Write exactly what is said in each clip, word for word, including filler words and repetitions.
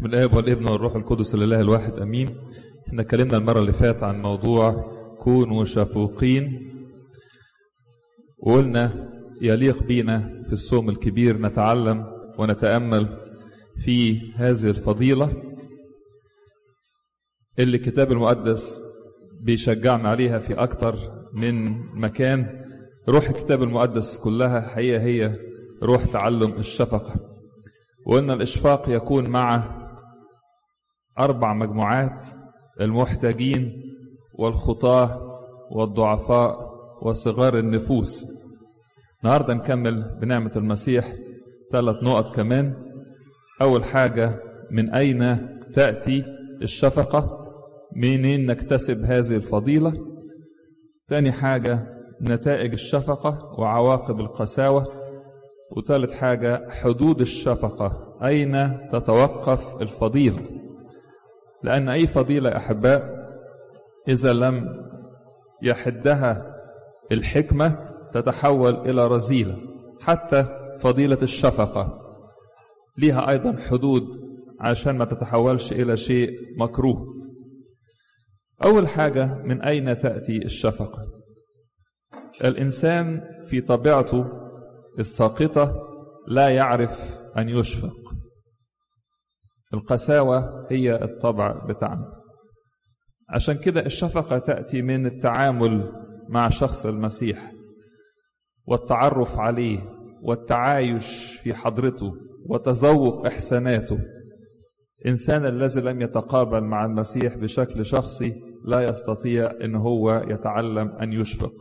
بسم الله والابن والروح القدس الاله الواحد امين. احنا اتكلمنا المره اللي فاتت عن موضوع كونوا شفوقين، وقلنا يليق بينا في الصوم الكبير نتعلم ونتامل في هذه الفضيله اللي الكتاب المقدس بيشجعنا عليها في اكتر من مكان. روح الكتاب المقدس كلها هي هي روح تعلم الشفقه، وقلنا الاشفاق يكون مع أربع مجموعات: المحتاجين والخطاة والضعفاء وصغار النفوس. النهارده نكمل بنعمة المسيح ثلاث نقط كمان. أول حاجة، من أين تأتي الشفقة؟ منين نكتسب هذه الفضيلة؟ ثاني حاجة، نتائج الشفقة وعواقب القساوة. وثالث حاجة، حدود الشفقة، أين تتوقف الفضيلة؟ لأن أي فضيلة يا أحباء إذا لم يحدها الحكمة تتحول إلى رذيلة. حتى فضيلة الشفقة لها أيضا حدود عشان ما تتحولش إلى شيء مكروه. أول حاجة، من أين تأتي الشفقة؟ الإنسان في طبيعته الساقطة لا يعرف أن يشفق. القساوة هي الطبع بتاعنا، عشان كده الشفقة تأتي من التعامل مع شخص المسيح والتعرف عليه والتعايش في حضرته وتذوق إحساناته. إنسان الذي لم يتقابل مع المسيح بشكل شخصي لا يستطيع أن هو يتعلم أن يشفق.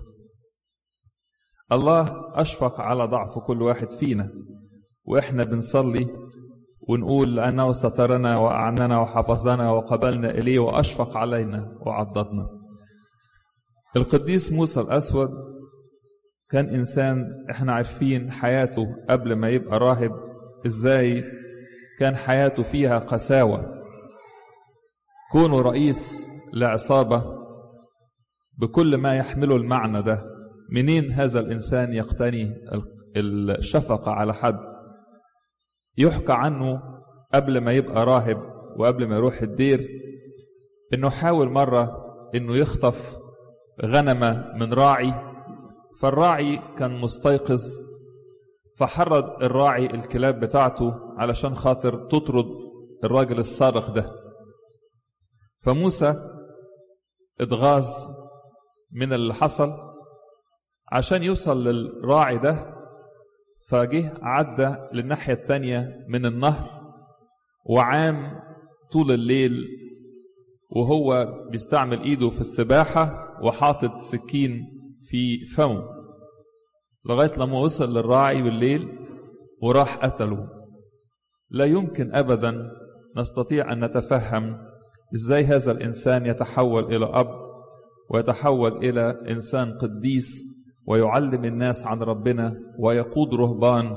الله أشفق على ضعف كل واحد فينا، وإحنا بنصلي ونقول لأنه سترنا وأعننا وحفظنا وقبلنا إليه وأشفق علينا وعضدنا. القديس موسى الأسود كان إنسان إحنا عارفين حياته قبل ما يبقى راهب إزاي كان حياته فيها قساوة. كونه رئيس لعصابة بكل ما يحمله المعنى ده، منين هذا الإنسان يقتني الشفقة على حد؟ يحكى عنه قبل ما يبقى راهب وقبل ما يروح الدير إنه حاول مرة إنه يخطف غنمة من راعي، فالراعي كان مستيقظ فحرض الراعي الكلاب بتاعته علشان خاطر تطرد الراجل الصارخ ده. فموسى اتغاظ من اللي حصل عشان يوصل للراعي ده، فجه عدى للناحية التانية من النهر وعام طول الليل وهو بيستعمل ايده في السباحة وحاطط سكين في فمه لغاية لما وصل للراعي بالليل وراح قتله. لا يمكن أبدا نستطيع أن نتفهم إزاي هذا الإنسان يتحول إلى أب ويتحول إلى إنسان قديس ويعلم الناس عن ربنا ويقود رهبان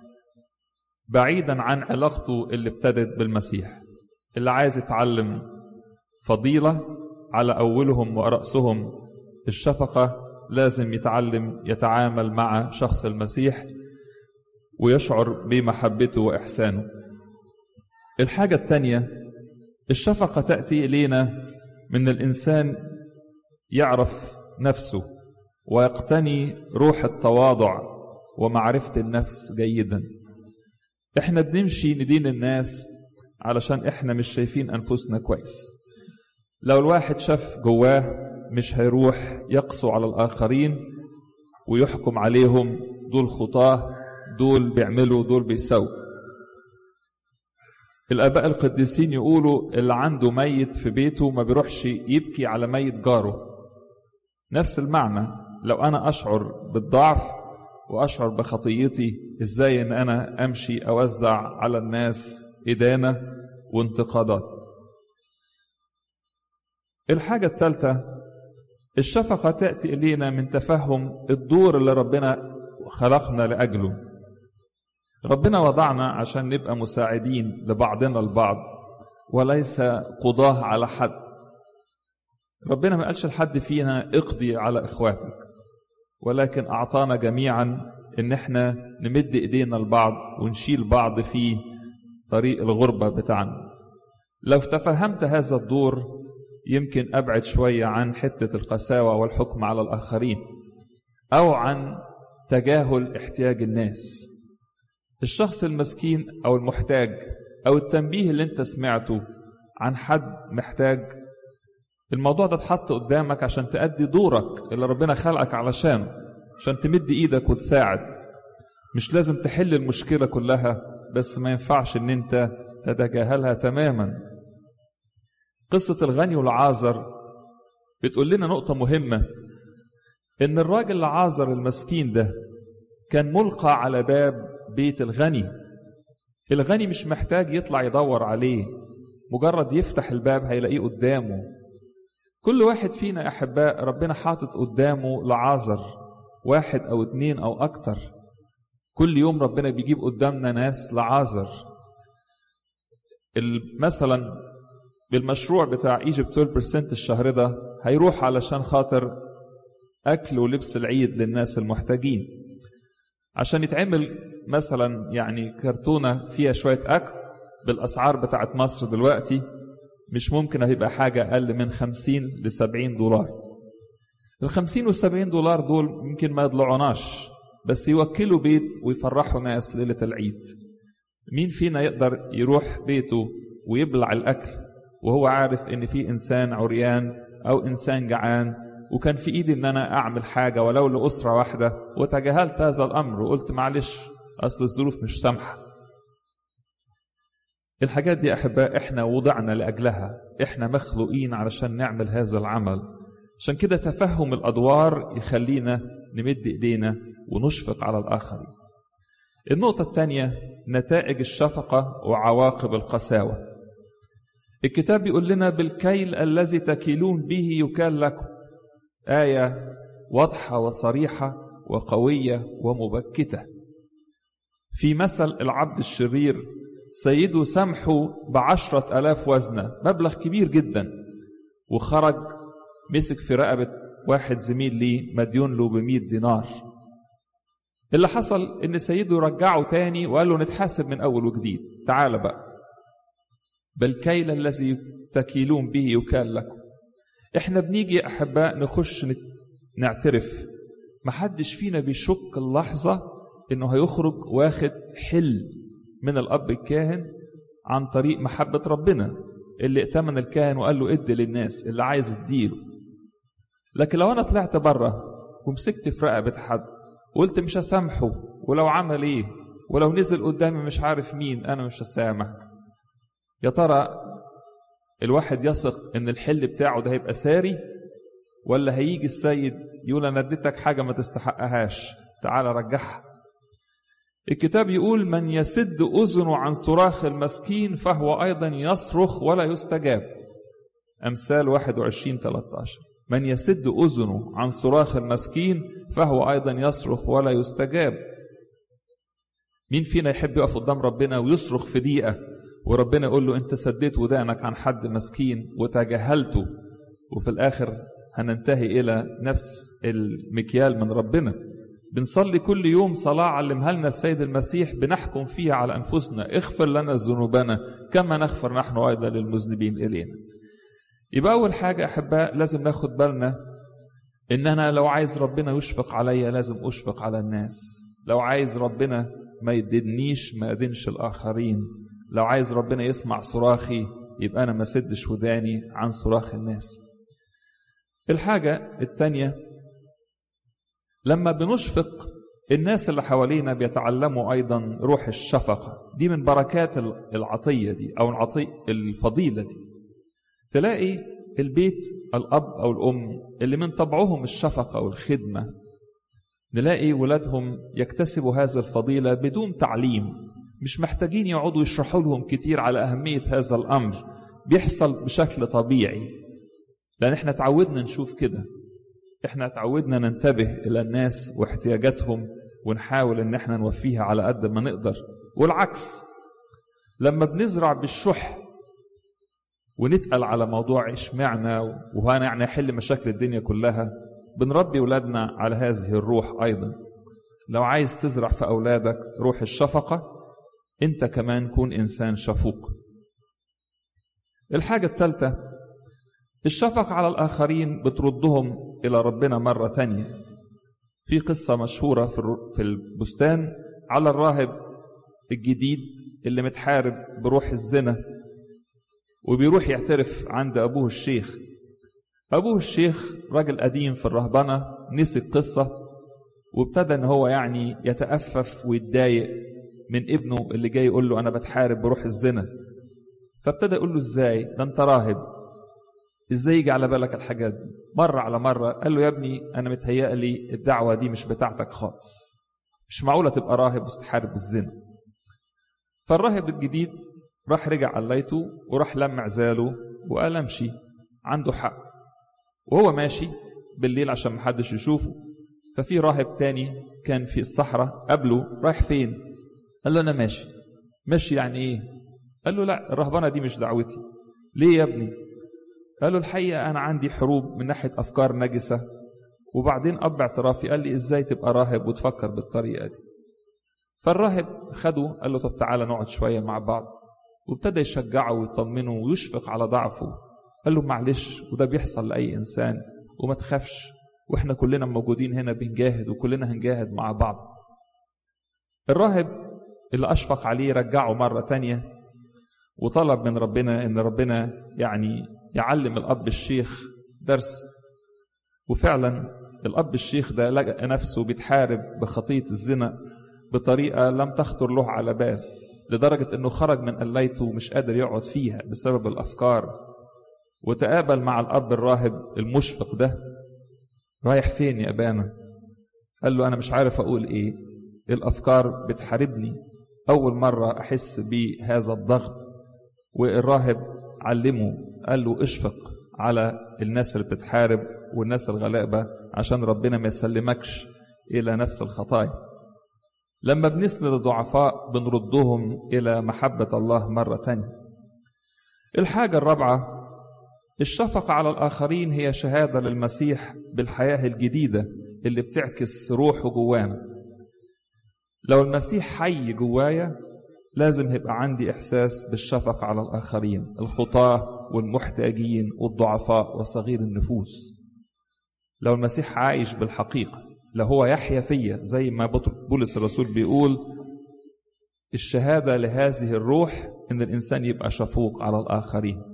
بعيدا عن علاقته اللي ابتدت بالمسيح. اللي عايز يتعلم فضيلة على أولهم ورأسهم الشفقة لازم يتعلم يتعامل مع شخص المسيح ويشعر بمحبته وإحسانه. الحاجة التانية، الشفقة تأتي إلينا من الإنسان يعرف نفسه ويقتني روح التواضع ومعرفة النفس جيدا. احنا بنمشي ندين الناس علشان احنا مش شايفين أنفسنا كويس. لو الواحد شاف جواه مش هيروح يقسو على الآخرين ويحكم عليهم دول خطاه، دول بيعملوا، دول بيسووا. الآباء القديسين يقولوا اللي عنده ميت في بيته ما بيروحش يبكي على ميت جاره. نفس المعنى، لو أنا أشعر بالضعف وأشعر بخطيتي إزاي أن أنا أمشي أوزع على الناس إدانة وانتقادات. الحاجة الثالثة، الشفقة تأتي إلينا من تفهم الدور اللي ربنا خلقنا لأجله. ربنا وضعنا عشان نبقى مساعدين لبعضنا البعض وليس قضاه على حد. ربنا ما قالش لحد فينا اقضي على إخواتك، ولكن أعطانا جميعا إن احنا نمد إيدينا لبعض ونشيل بعض في طريق الغربة بتاعنا. لو تفهمت هذا الدور يمكن أبعد شوية عن حتة القساوة والحكم على الآخرين أو عن تجاهل احتياج الناس. الشخص المسكين أو المحتاج أو التنبيه اللي انت سمعته عن حد محتاج، الموضوع ده اتحط قدامك عشان تأدي دورك اللي ربنا خلقك علشان عشان تمد ايدك وتساعد. مش لازم تحل المشكلة كلها، بس ما ينفعش ان انت تتجاهلها تماما. قصة الغني والعازر بتقول لنا نقطة مهمة، ان الراجل العازر المسكين ده كان ملقى على باب بيت الغني. الغني مش محتاج يطلع يدور عليه، مجرد يفتح الباب هيلاقيه قدامه. كل واحد فينا أحباء ربنا حاطط قدامه لعازر، واحد أو اتنين أو أكتر. كل يوم ربنا بيجيب قدامنا ناس لعازر. مثلا بالمشروع بتاع Egypt twelve percent الشهر ده هيروح علشان خاطر أكل ولبس العيد للناس المحتاجين، عشان يتعمل مثلا يعني كرتونة فيها شوية أكل بالأسعار بتاعت مصر دلوقتي مش ممكن هيبقى حاجة أقل من خمسين لسبعين دولار. الخمسين والسبعين دولار دول يمكن ما يضلعوناش، بس يوكلوا بيت ويفرحوا ناس ليلة العيد. مين فينا يقدر يروح بيته ويبلع الأكل وهو عارف إن في إنسان عريان أو إنسان جعان، وكان في إيدي إن أنا أعمل حاجة ولو لأسرة واحدة وتجاهلت هذا الأمر وقلت معلش أصل الظروف مش سامحة؟ الحاجات دي أحباء إحنا وضعنا لأجلها، إحنا مخلوقين علشان نعمل هذا العمل. عشان كده تفهم الأدوار يخلينا نمد إيدينا ونشفق على الآخرين. النقطة الثانية نتائج الشفقة وعواقب القساوة. الكتاب بيقول لنا بالكيل الذي تكيلون به يكال لكم. آية واضحة وصريحة وقوية ومبكتة. في مثل العبد الشرير سيده سمحه بعشرة ألاف وزنة، مبلغ كبير جدا، وخرج مسك في رقبة واحد زميل ليه مديون له بمئة دينار. اللي حصل ان سيده رجعه تاني وقال له نتحاسب من اول وجديد، تعال بقى. بالكيل الذي تكيلون به يكال لكم. احنا بنيجي احباء نخش نعترف، محدش فينا بيشك اللحظة انه هيخرج واخد حل من الاب الكاهن عن طريق محبة ربنا اللي ائتمن الكاهن وقال له ادي للناس اللي عايز اديله. لكن لو انا طلعت بره ومسكت في رقبة حد وقلت مش هسامحه، ولو عمل ايه ولو نزل قدامي مش عارف مين انا مش هسامح، يا ترى الواحد يثق ان الحل بتاعه ده هيبقى ساري، ولا هيجي السيد يقول انا اديتك حاجة ما تستحقهاش تعال رجعها؟ الكتاب يقول من يسد أذنه عن صراخ المسكين فهو أيضا يصرخ ولا يستجاب. أمثال واحد وعشرين ثلاثة عشر. من يسد أذنه عن صراخ المسكين فهو أيضا يصرخ ولا يستجاب. مين فينا يحب يقف قدام ربنا ويصرخ في دقيقة وربنا يقول له أنت سديت ودانك عن حد مسكين وتجاهلته، وفي الآخر هننتهي إلى نفس المكيال من ربنا؟ بنصلي كل يوم صلاة علمها لنا السيد المسيح بنحكم فيها على أنفسنا، اغفر لنا ذنوبنا كما نغفر نحن أيضا للمذنبين إلينا. يبقى أول حاجة أحباء لازم ناخد بالنا إن أنا لو عايز ربنا يشفق عليا لازم أشفق على الناس. لو عايز ربنا ما يدنيش ما يدنش الآخرين. لو عايز ربنا يسمع صراخي يبقى أنا ما سدش وداني عن صراخ الناس. الحاجة الثانية لما بنشفق الناس اللي حوالينا بيتعلموا أيضا روح الشفقة. دي من بركات العطية دي أو العطية الفضيلة دي. تلاقي البيت الأب أو الأم اللي من طبعهم الشفقة والخدمة، نلاقي ولادهم يكتسبوا هذه الفضيلة بدون تعليم، مش محتاجين يقعدوا يشرحوا لهم كتير على أهمية هذا الأمر، بيحصل بشكل طبيعي لأن احنا تعودنا نشوف كده. احنا تعودنا ننتبه إلى الناس واحتياجاتهم ونحاول ان احنا نوفيها على قد ما نقدر. والعكس لما بنزرع بالشح ونتقل على موضوع اشمعنا وهنا يعني حل مشاكل الدنيا كلها، بنربي ولادنا على هذه الروح أيضا. لو عايز تزرع في أولادك روح الشفقة، انت كمان كون إنسان شفوق. الحاجة الثالثة، الشفقة على الآخرين بتردهم إلى ربنا مرة تانية. في قصة مشهورة في البستان على الراهب الجديد اللي متحارب بروح الزنا، وبيروح يعترف عند أبوه الشيخ. أبوه الشيخ راجل قديم في الرهبنة، نسي القصة وابتدى ان هو يعني يتأفف ويتضايق من ابنه اللي جاي يقول له أنا بتحارب بروح الزنا. فابتدى يقول له ازاي ده انت راهب، ازاي يجي على بالك الحاجات دي؟ مرة على مرة قال له يا ابني أنا متهيألي الدعوة دي مش بتاعتك خالص، مش معقولة تبقى راهب وتتحارب بالزنا. فالراهب الجديد راح رجع قليته وراح لم عزاله وقال امشي، عنده حق. وهو ماشي بالليل عشان محدش يشوفه، ففي راهب تاني كان في الصحراء قبله، رايح فين؟ قال له أنا ماشي. ماشي يعني إيه؟ قال له لا، الرهبنة دي مش دعوتي. ليه يا ابني؟ قال له الحقيقة أنا عندي حروب من ناحية أفكار نجسة، وبعدين أب اعترافي قال لي إزاي تبقى راهب وتفكر بالطريقة دي. فالراهب خده قال له طب تعالى نقعد شوية مع بعض، وابتدى يشجعه ويطمنه ويشفق على ضعفه. قال له معلش، وده بيحصل لأي إنسان، وما تخافش، وإحنا كلنا موجودين هنا بنجاهد وكلنا هنجاهد مع بعض. الراهب اللي أشفق عليه رجعه مرة تانية وطلب من ربنا إن ربنا يعني يعلم الأب الشيخ درس. وفعلا الأب الشيخ ده لقى نفسه بيتحارب بخطية الزنا بطريقة لم تخطر له على بال، لدرجة أنه خرج من قليته مش قادر يقعد فيها بسبب الأفكار. وتقابل مع الأب الراهب المشفق ده. رايح فين يا أبانا؟ قال له أنا مش عارف أقول إيه، الأفكار بتحاربني، أول مرة أحس بهذا الضغط. والراهب علمه قال له اشفق على الناس اللي بتحارب والناس الغلابة عشان ربنا ما يسلمكش إلى نفس الخطايا. لما بنسند الضعفاء بنردهم إلى محبة الله مرة تانية. الحاجة الرابعة، الشفقة على الآخرين هي شهادة للمسيح بالحياة الجديدة اللي بتعكس روحه جوانا. لو المسيح حي جوايا لازم يبقى عندي إحساس بالشفقة على الآخرين، الخطاة والمحتاجين والضعفاء وصغير النفوس. لو المسيح عايش بالحقيقة، لو هو يحيا فيا زي ما بولس الرسول بيقول، الشهادة لهذه الروح إن الإنسان يبقى شفوق على الآخرين.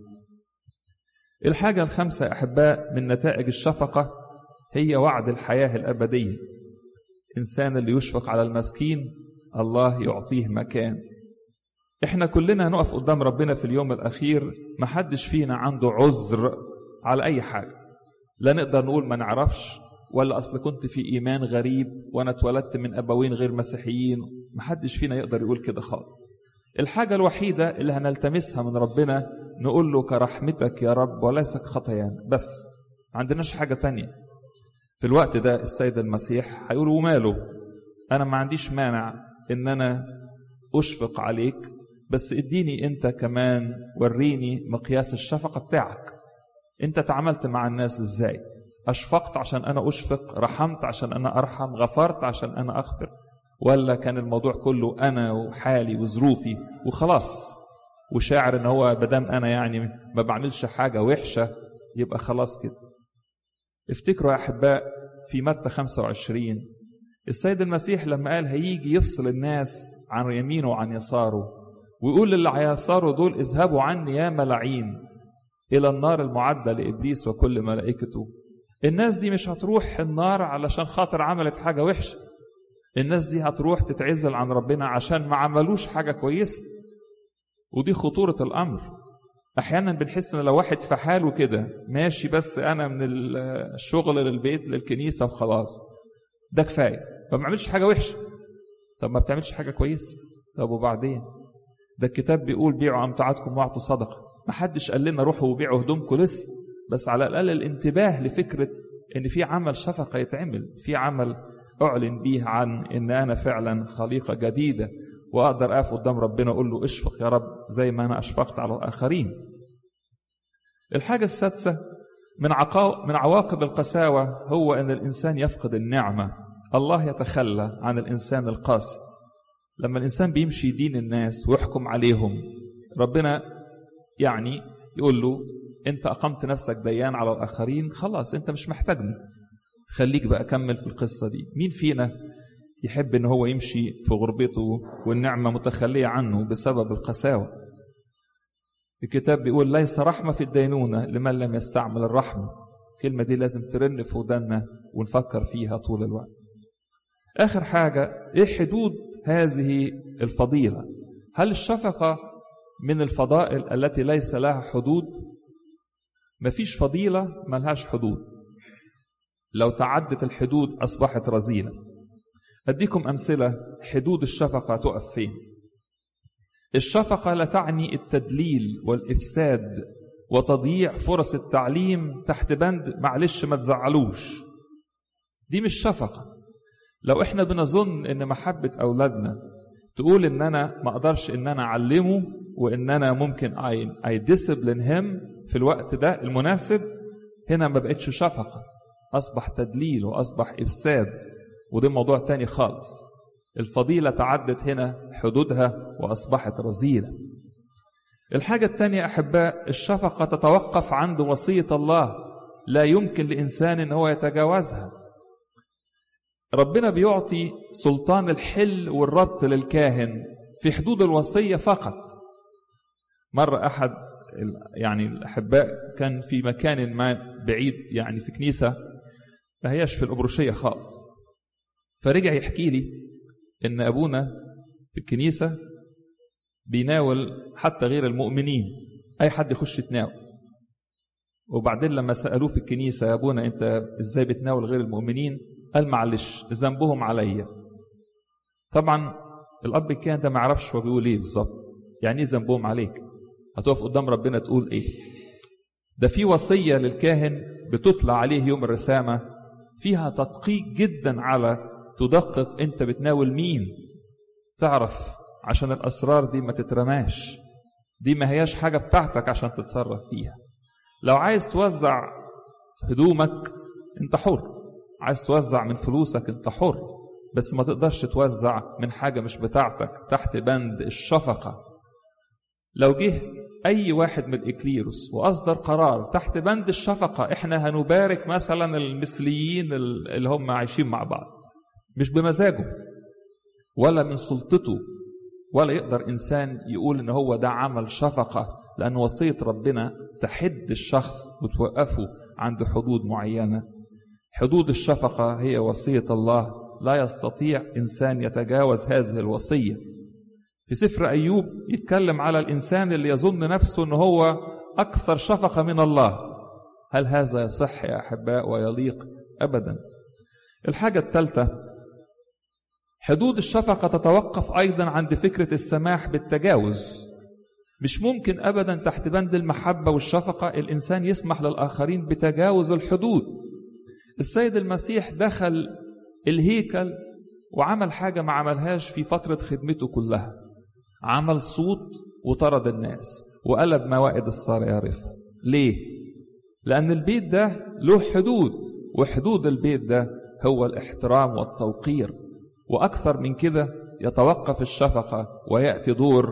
الحاجة الخامسة أحباء من نتائج الشفقة هي وعد الحياة الأبدية. إنسان اللي يشفق على المسكين الله يعطيه مكان. إحنا كلنا هنقف قدام ربنا في اليوم الأخير، محدش فينا عنده عذر على أي حاجة. لا نقدر نقول ما نعرفش، ولا أصل كنت في إيمان غريب وأنا اتولدت من أبوين غير مسيحيين. محدش فينا يقدر يقول كده خالص. الحاجة الوحيدة اللي هنلتمسها من ربنا نقول له كرحمتك يا رب وليس كخطايانا، بس عندناش حاجة تانية. في الوقت ده السيد المسيح هيقول وماله، أنا ما عنديش مانع إن أنا أشفق عليك، بس اديني أنت كمان وريني مقياس الشفقة بتاعك. أنت تعاملت مع الناس إزاي؟ أشفقت عشان أنا أشفق، رحمت عشان أنا أرحم، غفرت عشان أنا أغفر، ولا كان الموضوع كله أنا وحالي وظروفي وخلاص، وشاعر إن هو بدام أنا يعني ما بعملش حاجة وحشة يبقى خلاص كده. افتكروا يا أحباء في متى خمسة وعشرين السيد المسيح لما قال هيجي يفصل الناس عن يمينه وعن يساره، ويقول للي على يساره دول اذهبوا عني يا ملاعين إلى النار المعدة لإبليس وكل ملائكته. الناس دي مش هتروح النار علشان خاطر عملت حاجة وحشة، الناس دي هتروح تتعزل عن ربنا عشان ما عملوش حاجة كويسة. ودي خطورة الأمر. أحيانا بنحس إن لو واحد في حاله كده ماشي، بس أنا من الشغل للبيت للكنيسة وخلاص ده كفاية، ما بعملش حاجة وحشة. طب ما بتعملش حاجة كويسة، طب وبعدين؟ ده الكتاب بيقول بيعوا أمتعتكم واعطوا صدقة. ما حدش قال لنا روحوا وبيعوا هدومكم لسه، بس على الأقل الانتباه لفكرة إن في عمل شفقة يتعمل، في عمل أعلن بيه عن إن أنا فعلا خليقة جديدة، وأقدر أقف قدام ربنا أقول له اشفق يا رب زي ما أنا أشفقت على الآخرين. الحاجة السادسة من عقا... من عواقب القساوة هو أن الإنسان يفقد النعمة. الله يتخلى عن الإنسان القاسي. لما الإنسان بيمشي دين الناس ويحكم عليهم، ربنا يعني يقول له انت اقمت نفسك ديان على الاخرين، خلاص انت مش محتاجني، خليك بقى كمل في القصة دي. مين فينا يحب ان هو يمشي في غربته والنعمة متخلية عنه بسبب القساوة؟ الكتاب بيقول ليس رحمة في الدينونة لمن لم يستعمل الرحمة. الكلمة دي لازم ترن في ودنا ونفكر فيها طول الوقت. آخر حاجة، ايه حدود هذه الفضيلة؟ هل الشفقة من الفضائل التي ليس لها حدود؟ مفيش فضيلة ملهاش حدود، لو تعدت الحدود أصبحت رذيلة. أديكم أمثلة حدود الشفقة تقف فين. الشفقة لا تعني التدليل والإفساد وتضييع فرص التعليم تحت بند معلش ما تزعلوش، دي مش شفقة. لو احنا بنظن ان محبة أولادنا تقول ان انا ما اقدرش ان انا اعلمه وان انا ممكن اي ديسبلين هيم في الوقت ده المناسب، هنا ما بقتش شفقة، اصبح تدليل واصبح افساد، وده موضوع تاني خالص. الفضيلة تعدت هنا حدودها واصبحت رذيلة. الحاجة التانية احباء، الشفقة تتوقف عند وصية الله، لا يمكن لانسان ان هو يتجاوزها. ربنا بيعطي سلطان الحل والربط للكاهن في حدود الوصية فقط. مرة أحد يعني الأحباء كان في مكان ما بعيد، يعني في كنيسة ما هياش في الأبروشية خالص، فرجع يحكي لي إن أبونا في الكنيسة بيناول حتى غير المؤمنين، أي حد يخش يتناول. وبعدين لما سألوه في الكنيسة يا أبونا أنت إزاي بتناول غير المؤمنين؟ قال معلش ذنبهم عليا. طبعا الأب كان ده ما يعرفش هو بيقول إيه بالظبط، يعني إيه ذنبهم عليك؟ هتقف قدام ربنا تقول إيه؟ ده في وصية للكاهن بتطلع عليه يوم الرسامة فيها تدقيق جدا على تدقق أنت بتناول مين، تعرف عشان الأسرار دي ما تترماش، دي ما هياش حاجة بتاعتك عشان تتصرف فيها. لو عايز توزع هدومك أنت حر، عايز توزع من فلوسك انت حر، بس ما تقدرش توزع من حاجة مش بتاعتك تحت بند الشفقة. لو جه اي واحد من الإكليروس واصدر قرار تحت بند الشفقة، احنا هنبارك مثلا المثليين اللي هم عايشين مع بعض، مش بمزاجه ولا من سلطته، ولا يقدر انسان يقول ان هو ده عمل شفقة، لان وصية ربنا تحد الشخص وتوقفه عند حدود معينة. حدود الشفقة هي وصية الله، لا يستطيع إنسان يتجاوز هذه الوصية. في سفر أيوب يتكلم على الإنسان اللي يظن نفسه أنه هو أكثر شفقة من الله. هل هذا يصح يا أحباء ويليق؟ أبدا. الحاجة الثالثة، حدود الشفقة تتوقف أيضا عند فكرة السماح بالتجاوز. مش ممكن أبدا تحت بند المحبة والشفقة الإنسان يسمح للآخرين بتجاوز الحدود. السيد المسيح دخل الهيكل وعمل حاجة ما عملهاش في فترة خدمته كلها، عمل صوت وطرد الناس وقلب موائد الصريارفة. ليه؟ لأن البيت ده له حدود، وحدود البيت ده هو الاحترام والتوقير، وأكثر من كده يتوقف الشفقة ويأتي دور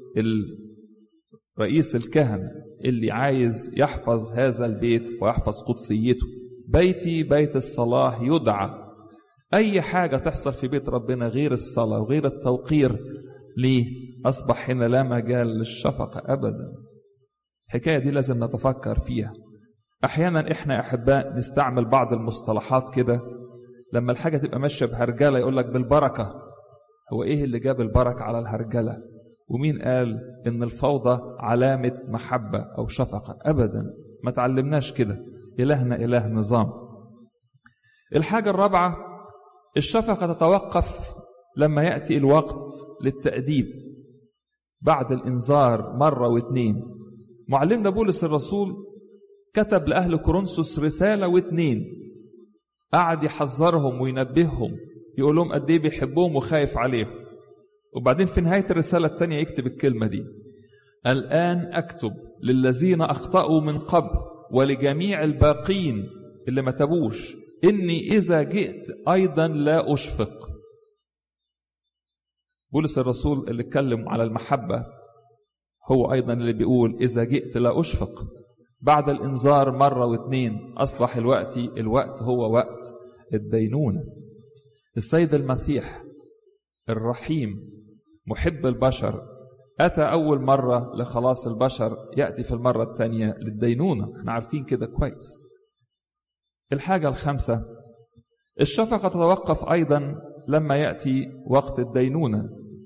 رئيس الكهنة اللي عايز يحفظ هذا البيت ويحفظ قدسيته. بيتي بيت الصلاة يدعى. أي حاجة تحصل في بيت ربنا غير الصلاة وغير التوقير، ليه؟ أصبح هنا لا مجال للشفقة أبدا. الحكاية دي لازم نتفكر فيها. أحيانا إحنا أحباء نستعمل بعض المصطلحات كده، لما الحاجة تبقى ماشية بهرجلة يقولك بالبركة. هو إيه اللي جاب البركة على الهرجلة؟ ومين قال إن الفوضى علامة محبة أو شفقة؟ أبدا، ما تعلمناش كده. إلهنا إله نظام. الحاجة الرابعة، الشفقة تتوقف لما يأتي الوقت للتأديب بعد الإنذار مرة واثنين. معلمنا بولس الرسول كتب لأهل كورنثوس رسالة واثنين، قعد يحذرهم وينبههم، يقول لهم قد ايه بيحبهم وخايف عليهم. وبعدين في نهاية الرسالة الثانية يكتب الكلمة دي: الآن أكتب للذين أخطأوا من قبل ولجميع الباقين اللي ما تابوش، إني إذا جئت أيضا لا أشفق. بولس الرسول اللي اتكلم على المحبة هو أيضا اللي بيقول إذا جئت لا أشفق. بعد الإنذار مرة واثنين أصبح الوقت الوقت هو وقت الدينونة. السيد المسيح الرحيم محب البشر أتى أول مرة لخلاص البشر، يأتي في المرة الثانية للدينونة. احنا عارفين كده كويس. الحاجة الخامسة، الشفقة تتوقف أيضا لما يأتي وقت الدينونة.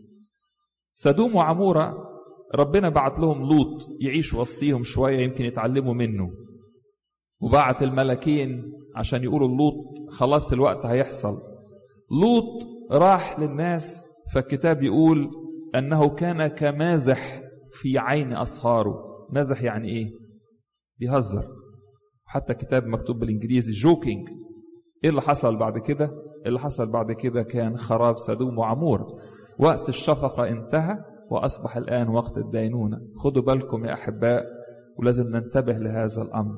سدوم وعمورة ربنا بعت لهم لوط يعيش وسطيهم شوية يمكن يتعلموا منه، وبعت الملكين عشان يقولوا لوط خلاص الوقت هيحصل. لوط راح للناس، فالكتاب يقول أنه كان كمازح في عين أصهاره. مازح يعني إيه؟ بيهزر. حتى كتاب مكتوب بالإنجليزي جوكينج. إيه اللي حصل بعد كده؟ اللي حصل بعد كده كان خراب سدوم وعمور. وقت الشفقة انتهى وأصبح الآن وقت الدينونة. خدوا بالكم يا أحباء، ولازم ننتبه لهذا الأمر.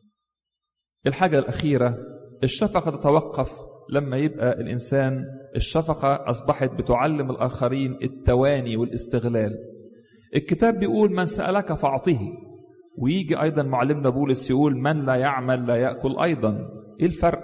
الحاجة الأخيرة، الشفقة تتوقف لما يبقى الإنسان الشفقة أصبحت بتعلم الآخرين التواني والاستغلال. الكتاب بيقول من سألك فأعطه، ويجي أيضا معلمنا بولس يقول من لا يعمل لا يأكل أيضا. إيه الفرق؟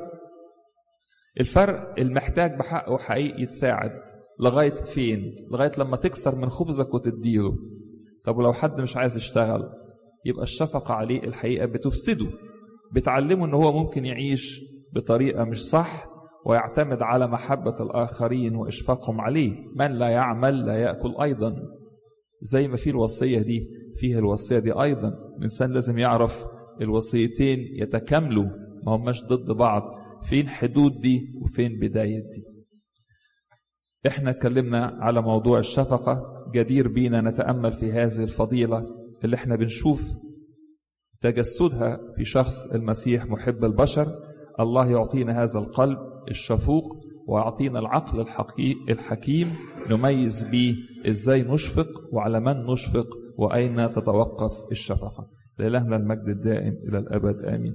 الفرق المحتاج بحقه حقيقي يتساعد لغاية فين؟ لغاية لما تكسر من خبزك وتديله. طب ولو حد مش عايز يشتغل، يبقى الشفقة عليه الحقيقة بتفسده، بتعلمه أنه هو ممكن يعيش بطريقة مش صح ويعتمد على محبة الآخرين وإشفاقهم عليه. من لا يعمل لا يأكل أيضا. زي ما في الوصية دي فيها الوصية دي أيضا. الإنسان لازم يعرف الوصيتين يتكاملوا، ما هماش ضد بعض. فين حدود دي وفين بداية دي؟ احنا اتكلمنا على موضوع الشفقة. جدير بينا نتأمل في هذه الفضيلة اللي احنا بنشوف تجسدها في شخص المسيح محب البشر. الله يعطينا هذا القلب الشفوق ويعطينا العقل الحكيم نميز به ازاي نشفق وعلى من نشفق وأين تتوقف الشفقة. لإلهنا المجد الدائم إلى الأبد آمين.